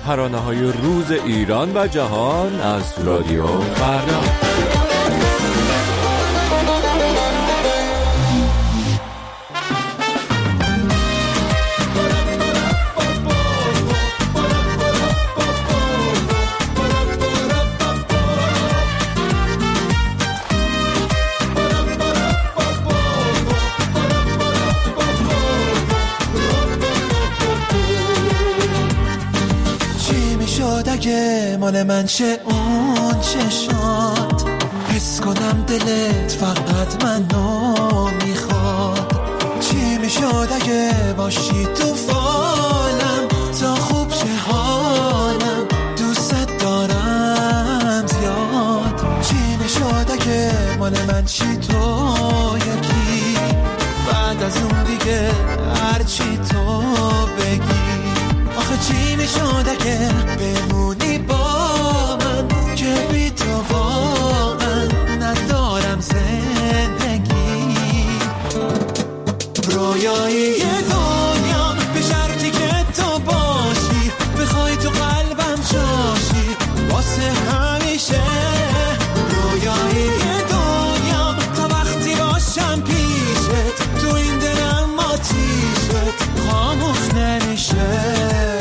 ترانه‌های روز ایران و جهان از رادیو فردا. اگه مال من چه اون چشات، حس کنم دلت فقط منو میخواد. چی میشد اگه باشی تو فالم، تا خوب چه حالم، دوست دارم زیاد. چی میشد اگه مال من چی تو یکی، بعد از اون دیگه هرچی تو بگی. آخه چی میشد اگه بمونی با من، که بی تو واقعا ندارم زندگی. رویایی دنیام به شرطی که تو باشی، بخوای تو قلبم جاشی واسه همیشه. رویایی دنیام تا وقتی باشم پیشت، تو این دلم آتیشت خاموش نمیشه.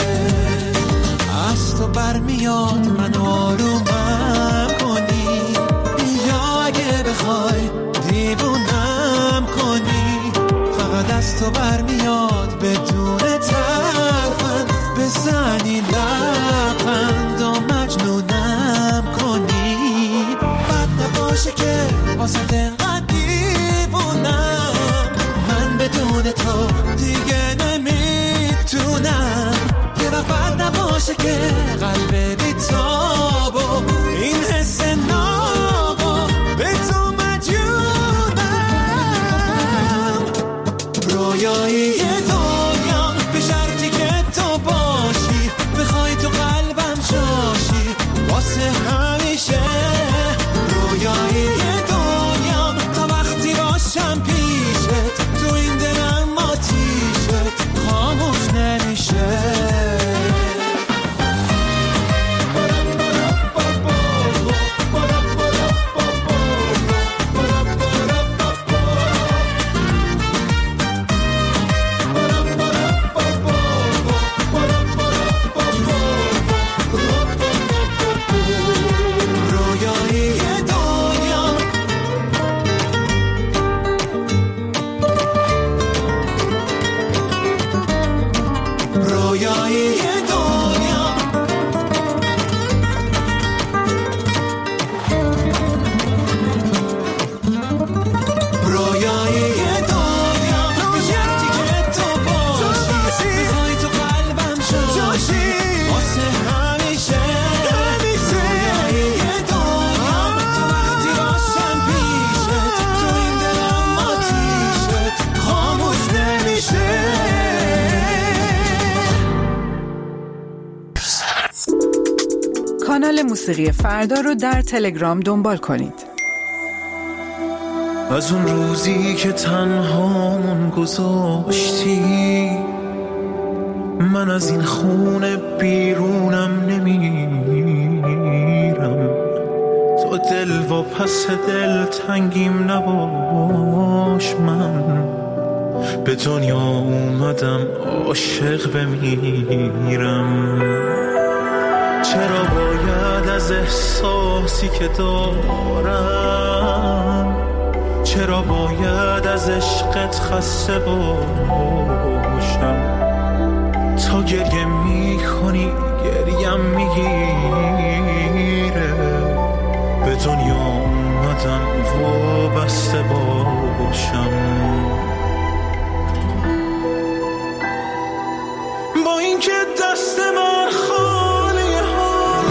از تو برمیاد من آرومم کنی، یا اگه بخوای دیوونم کنی. فقط از تو برمیاد بدون ترفند بزنی لبخند و مجنونم کنی. بد نباشه که واسه انقدر دیوونم، من بدون تو دیگه نمیتونم. یه وقت بد نباشه که قلب بی‌تاب و این حس نابو به تو مجنونم. رویایی دنیام به شرطی که تو باشی، بخوای تو قلبم جاشی واسه همیشه. رویایی دنیام تا وقتی باشم پیشت، تو این دلم آتیشت خاموش نمیشه. کانال موسیقی فردا رو در تلگرام دنبال کنید. از اون روزی که تنهامون گذاشتی، من از این خونه بیرونم نمیرم. تو دل و پس دل تنگیم نباش، من به دنیا اومدم عاشق بمیرم. چرا باید از احساسی که دارم، چرا باید از عشقت خسته باشم؟ تا گریه میکنی گریم میگیره، به دنیا اومدم وابسته باشم. با اینکه دست من خالی ها،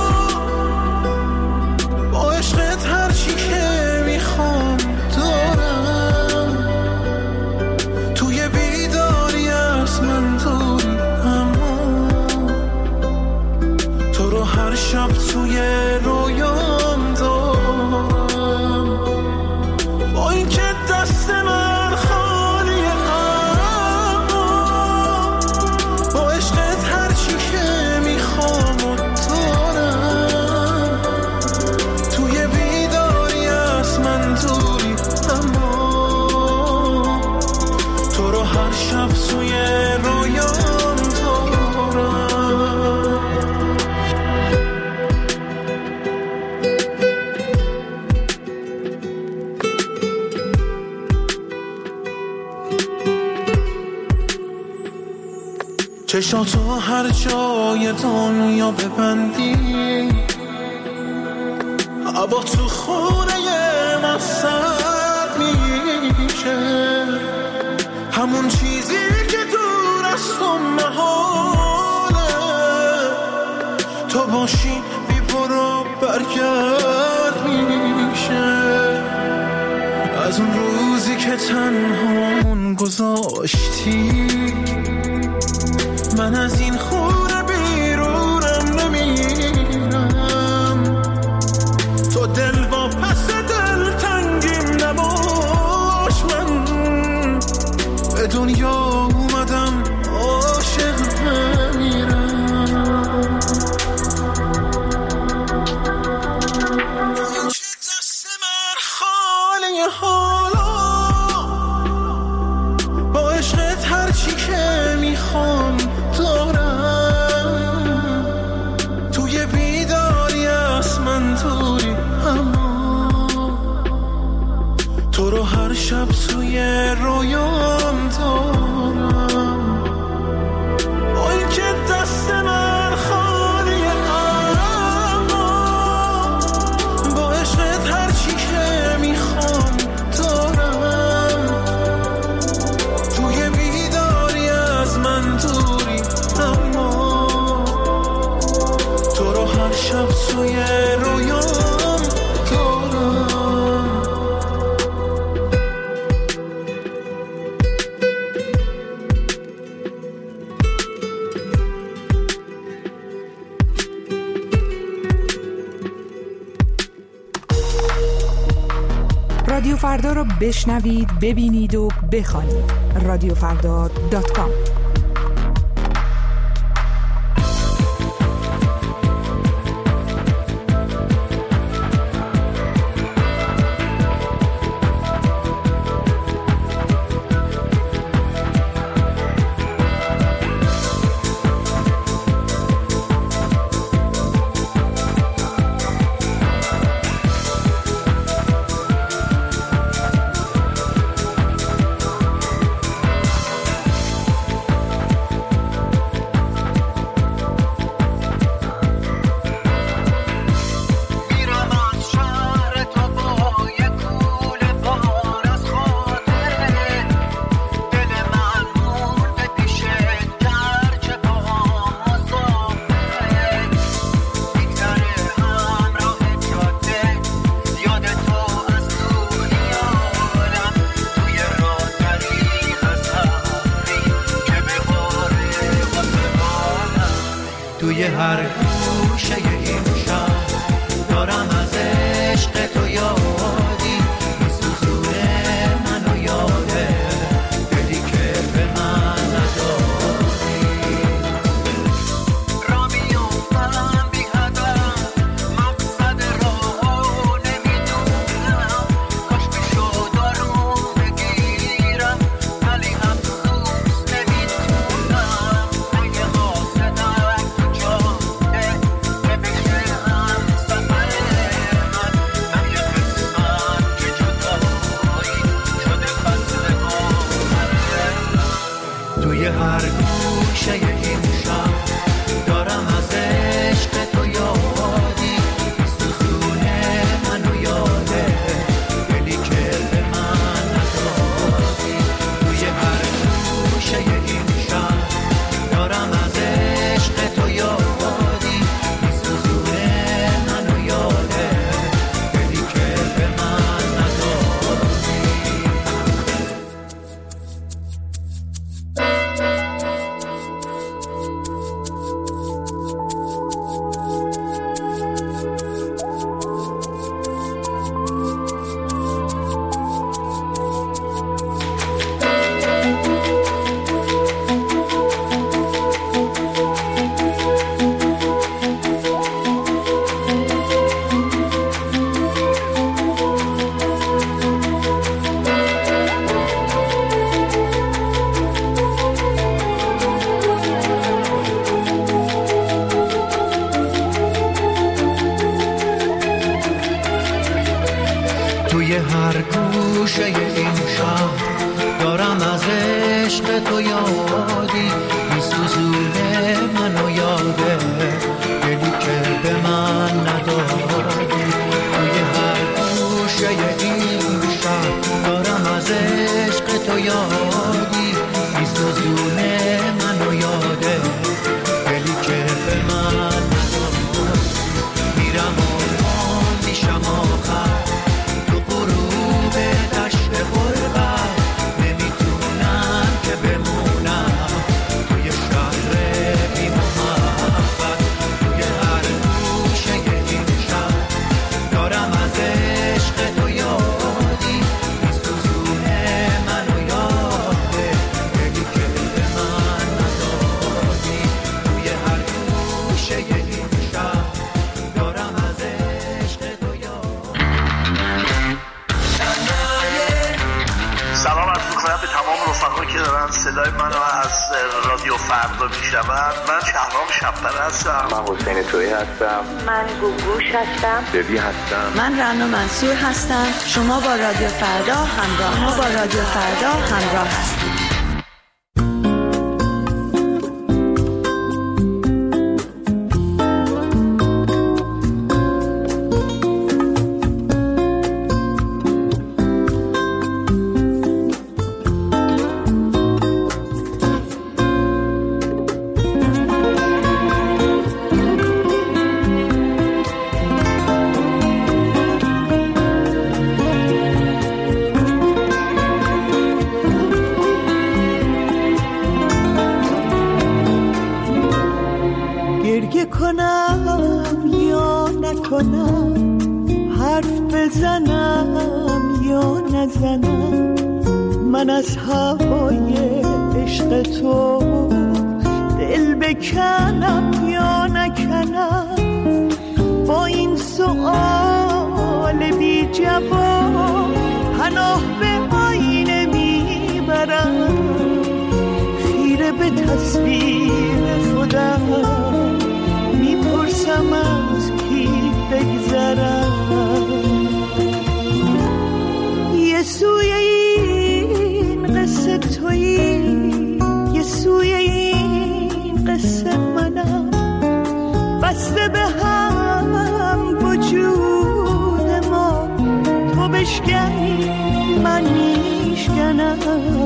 با عشقت هر چی که میخوام دارم. توی بیداری از من داری، اما تو رو هر شب توی رویام دارم. با اینکه دست من خالی ها، با عشقت هر شب توی رویام دارم. چشاتو هر جای دنیا ببندی، هوا تو خونه ما سرد میشه، همون چیزی که دور از تو محاله، تو باشی بی برو برگرد میشه. از اون روزی که تنهامون گذاشتی، من از این خونه بیرونم نمیرم. تو دل با پس دل تنگیم نباش، من به دنیا اومدم عاشق نمیرم. این که دست من خالی حالا، با عشقت هرچی که میخوام دارم. توی بیداری از من دوری، اما تو رو هر شب توی رویام دارم. با این که دست من خالیه، اما با عشقت هرچی که میخوام دارم. توی بیداری از من دوری، اما تو رو هر شب توی رویام دارم. رادیو فردا رو بشنوید، ببینید و بخوانید. رادیوفردا.com. توی هر گوشه این شهر دارم از عشق تو یادی، میسوزونه منو یاده دلی که به من نداری. را میومم بی هدف، مقصد راهو نمیدونم، کاش میشد آروم بگیرم ولی افسوس نمیتونم. اگه حاسدم تو جاده که بشه هم سفر من یه قسمت که جدایی شده فصل آخر. توی هر گوشه این شهر دارم از عشق تو یادی، میسوزونه منو یاده دلی که به من نداری. توی هر گوشه این شهر دارم از عشق تو یادی، میسوزونه منو یاده دلی که به من نداری. عشق تو یادی میسوزونه منو یاده دلی که به من ندادی توی هر گوشه این شهر دارم از عشق تو یادی میسوزونه منو یاده دلی که به من ندادی میرم و میشم آخر تو غروب دشت غربت نمیتونم که بمونم توی شهر بی محبت توی هر گوشه این شهر دارم از عشق تو یادی میسوزونه منو یاده دلی که به من ندادی توی هر گوشه این شهر دارم از عشق تو یادی. سلام عرض می‌کنم به تمام رفقایی که دارن صدای منو از رادیو فردا میشنون. من شهرام شب‌پره هستم. من حسین تویی هستم. من گوگوش هستم. ببی هستم. من رنا منصور هستم. شما با رادیو فردا همراه هستید. گریه کنم یا نکنم حرف بزنم یا نزنم من از هوای عشق تو دل بکنم یا نکنم با این سؤال بی جواب پناه به آینه میبرم خیره به تصویر خودم میپرسم از کی بگذرم یه سوی این قصه تویی یه سوی این قصه منم بسته به هم وجود ما تو بشکنی من میشکنم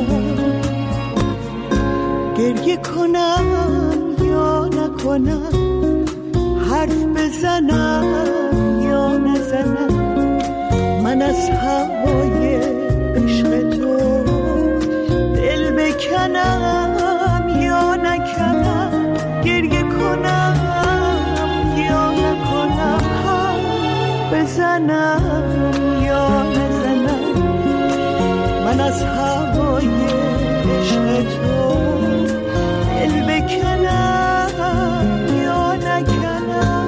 گریه کنم یا نکنم حرف بزنم یا نزنم من از هوای عشق تو دل بکنم یا نکنم گریه کنم یا نکنم حرف بزنم یا نزنم من از هوای عشق تو دل بکنم یا نکنم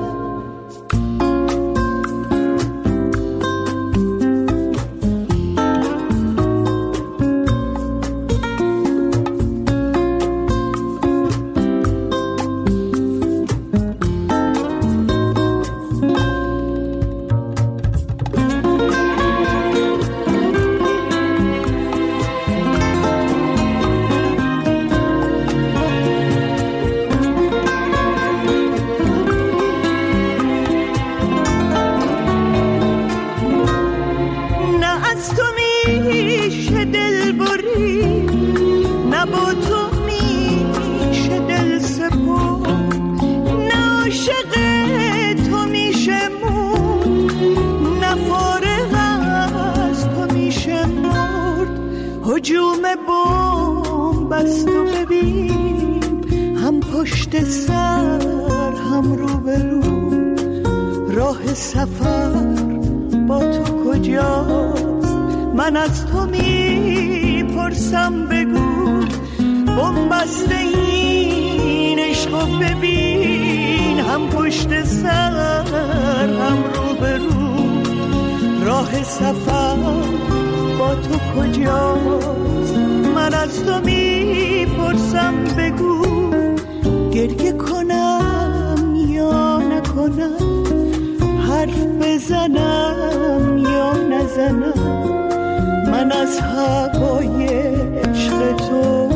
هجوم بمب است و ببین هم پشت سر هم رو به رو راه سفر با تو کجاست من از تو میپرسم بگو بمب است این عشق و ببین هم پشت سر هم رو به رو راه سفر با تو کجاست من از تو میپرسم بگو گریه کنم یا نکنم حرف بزنم یا نزنم من از هوای عشق تو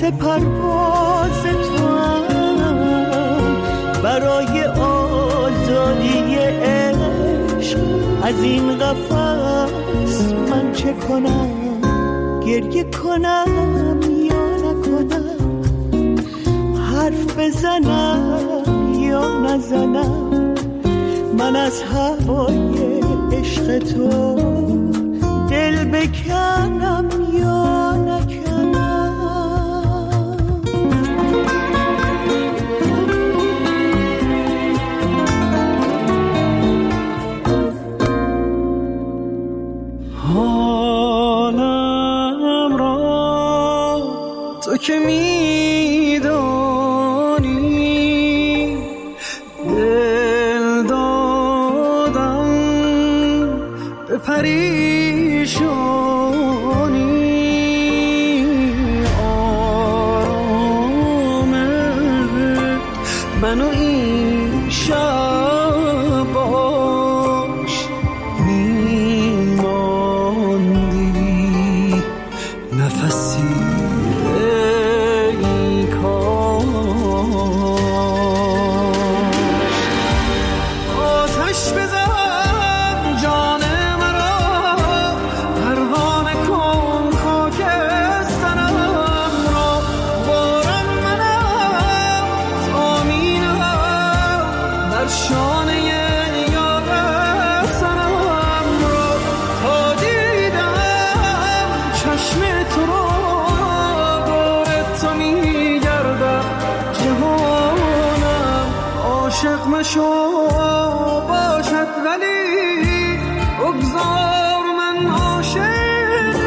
پرواز تو هم برای آزادی عشق از این قفس من چه کنم؟ گریه کنم یا نکنم؟ حرف بزنم یا نزنم؟ من از هوای عشق تو دل بکنم یا نکنم؟ حالم را تو که میدانی دل دادم به پریشانی آرام منو این شب باش میماندی نفسی ای کاش آتش بزن جان مرا پروانه کن خاکسترم را باران منم تامینم در شانه یاد سرم را تا دیدم چشم تو را دور تو میگردم جهانم عاشق مشو باشد ولی بگذار من عاشق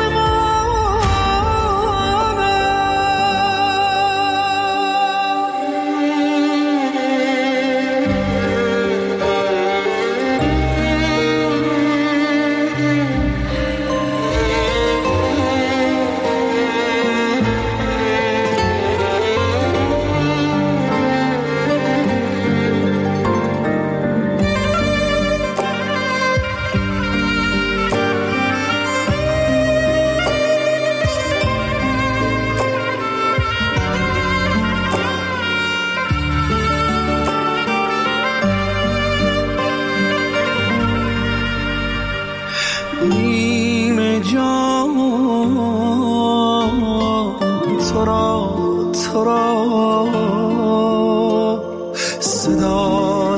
نیمه جان تو را صدا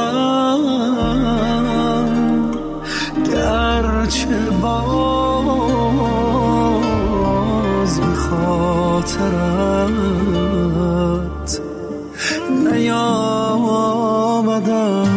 زدم گرچه باز به خاطرت نیامدم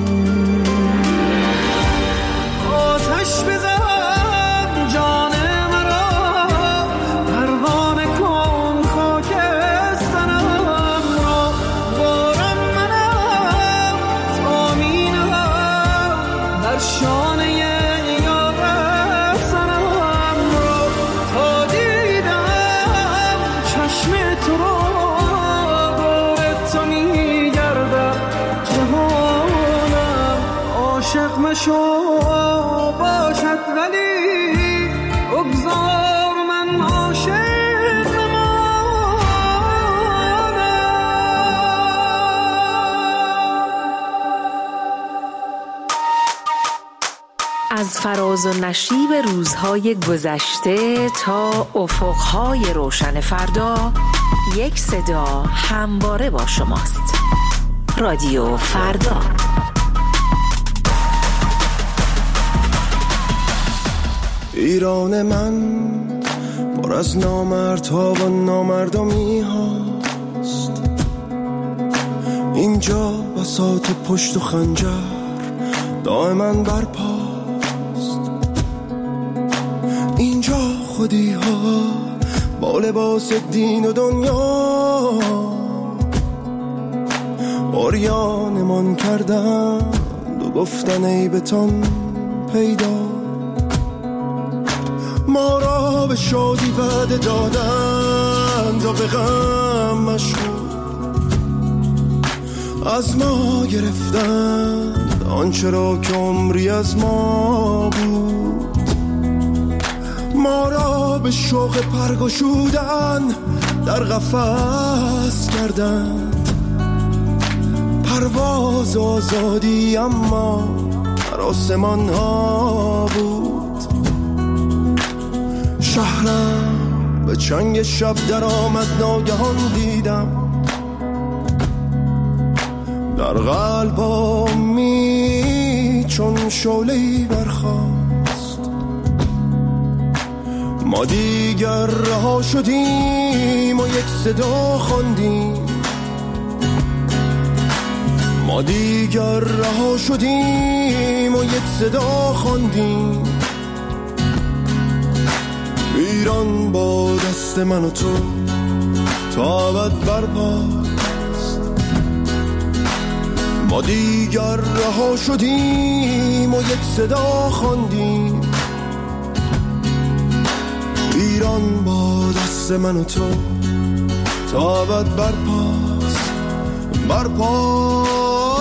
آتش بزن جان مرا پروانه کن خاکسترم را باران منم تامینم در شانه یاد سرم را تا دیدم چشم تو را دور تو میگردم جهانم عاشق مشو باشد ولی بگذار من عاشق نمانم. از فراز و نشیب روزهای گذشته تا افقهای روشن فردا، یک صدا همواره با شماست. رادیو فردا. ایران من پر از نامردها و نامردمی هاست، اینجا بساط پشت و خنجر دائما برپاست، اینجا خودی ها با لباس دین و دنیا عریانمان کردند و گفتن عیبتان پیدا، ما را به شادی وعده دادند و به غم مشغول، از ما گرفتند آنچه را که عمری از ما بود، ما را به شوق پرگشودن در قفس کردند، پرواز آزادی اما در آسمان ها بود. شهرم به چنگ شب در آمد، ناگهان دیدم در قلبم چون شعله‌ای برخاست. ما دیگر رها شدیم و یک صدا خواندیم، ما دیگر رها شدیم و یک صدا خواندیم. ایران با دست من و تو تا ابد برپاست. ما دیگر رها شدیم و یک صدا خواندیم. ایران با دست من و تو تا ابد برپاست، برپاست.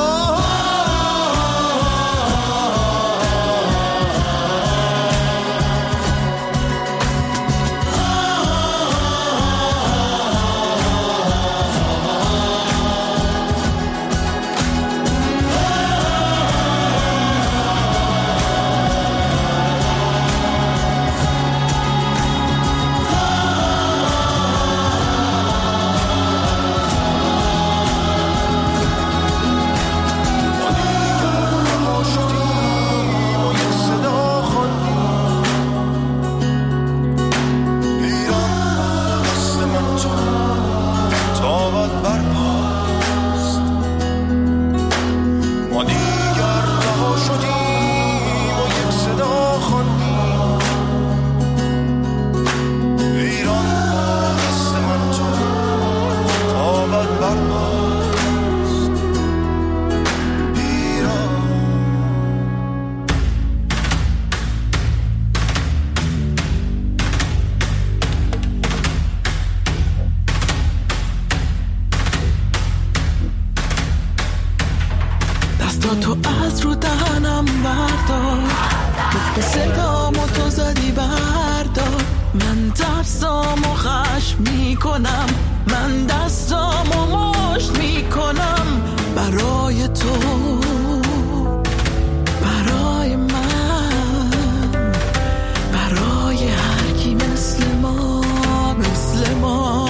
تو از رو دهنم بردار، مثل صدامو تو زدی بردار. من ترسامو خشم میکنم، من دستامو مشت میکنم برای تو، برای من، برای هر کی مثل ما، مثل ما.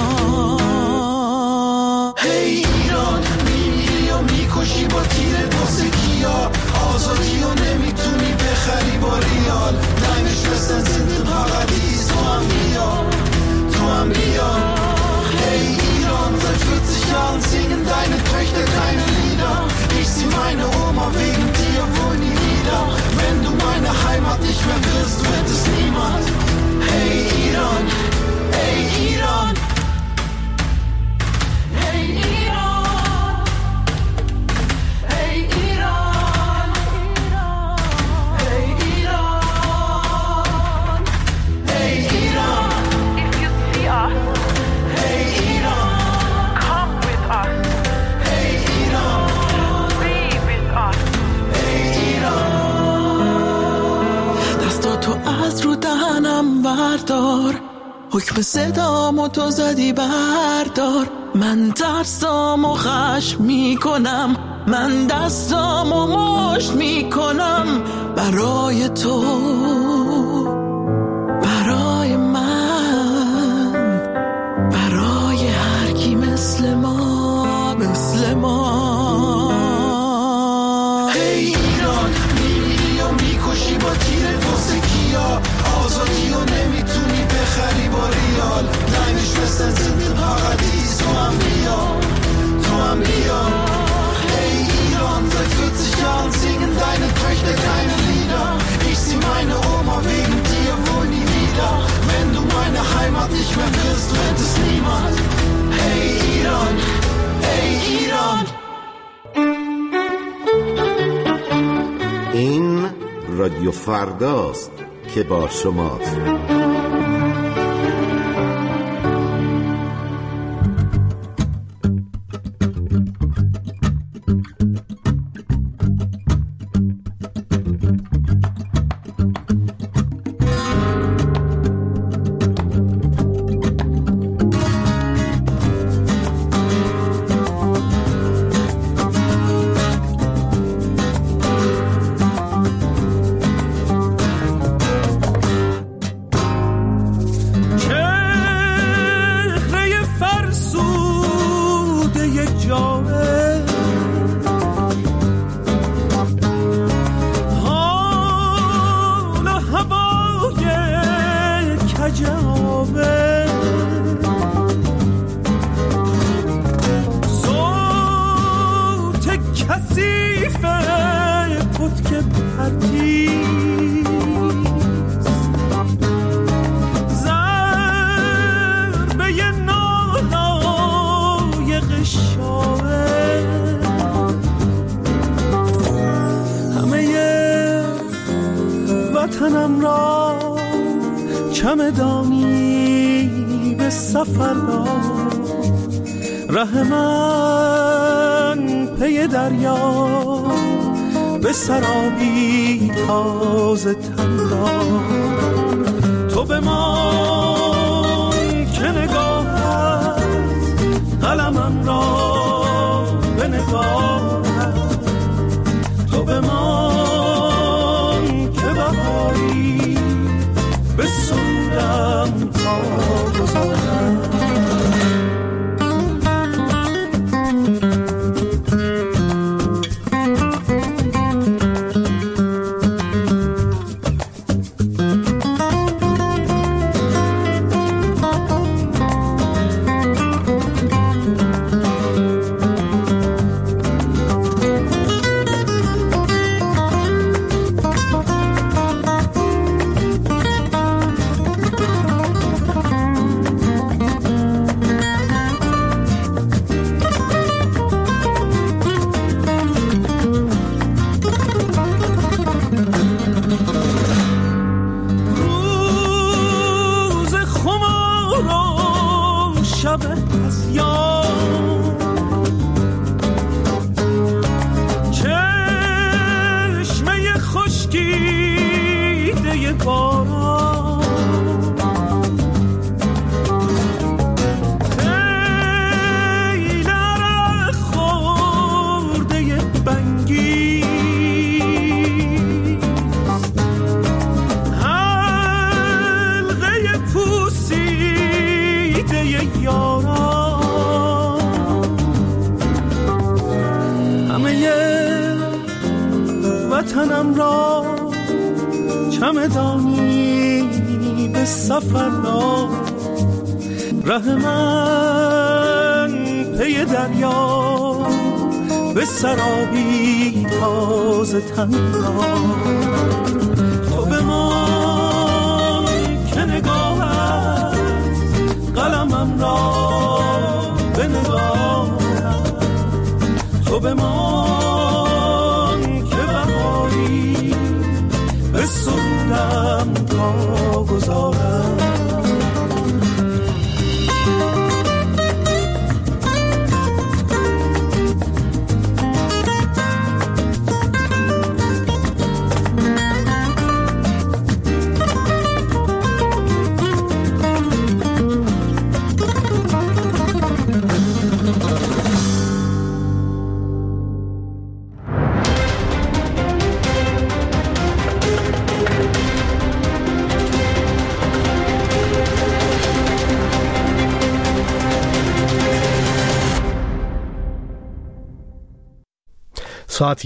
هی ایران، میمیری و میکشی با تیر دوسکیا، آزادی و نمیتونی بخری با ریال. Deine Schwestern sind im Paradies, تو هم بیا، تو هم بیا. Hey Iran, seit 40 Jahren singen deine Töchter keine Lieder. Ich sieh meine Oma wegen dir wohl nie wieder. Wenn du meine Heimat nicht mehr wirst, wird es niemand. Hey Iran, hey Iran. Hey Iran, hey Iran, hey Iran, hey Iran. If you see us, hey Iran, come with us. hey Iran, Be with us. hey Iran. دستاتو از رو دهنم بردار، حکم صدامو تو زدی بردار. من ترسامو خشم میکنم، من دستامو مشت میکنم برای تو، برای من، برای هر کی مثل ما، مثل ما. Hey ایران، میمیری و میکشی با تیر دوسکیا، آزادی و نمیتونی بخری با ریال. Deine Schwestern sind im Paradies, تو هم بیا، تو هم بیا. Hey Iran, seit 40 Jahren singen deine Töchter keine Lieder. Ich sieh meine Oma wegen dir wohl nie wieder. Wenn du meine Heimat nicht mehr wirst, wird es niemand. Hey Iran, hey Iran. این رادیو فرداست که با شماست. کثیف پتک پرتیست، ضربه نالایق شاعر همه وطنم را چمدانی به سفر داد، ره من پی دریا به سرابی تازه تن داد. تو به من که نگاهت قلمم را به نگاهت، تو به من که بهاری به سودم تا گذارم. وطنم را چمدانی به سفر داد، ره من پی دریا به سرابی تازه تن داد. تو به من که نگاهت قلمم را به نگاهت، تو به من که بهاری به سودم تا گذارم. ساعت